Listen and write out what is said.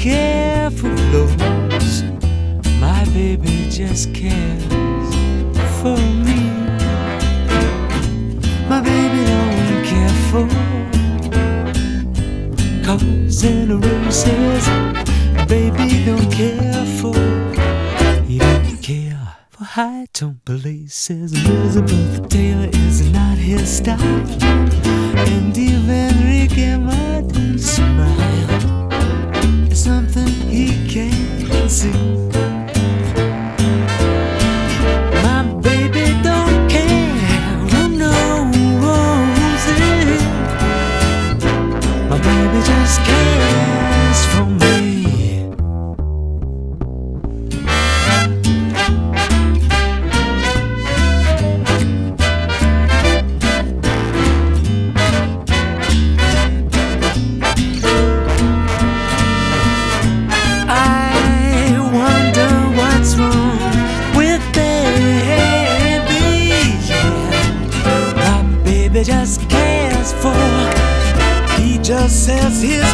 care for clothes. My baby just cares for me. My baby don't care for cars and races. Baby don't care for, he don't care for high tone places. Elizabeth Taylor is not his style, and even Ricky Martin's smile is something he can't see. My baby don't care who knows it. My baby just cares for me. Just cares for, he just says his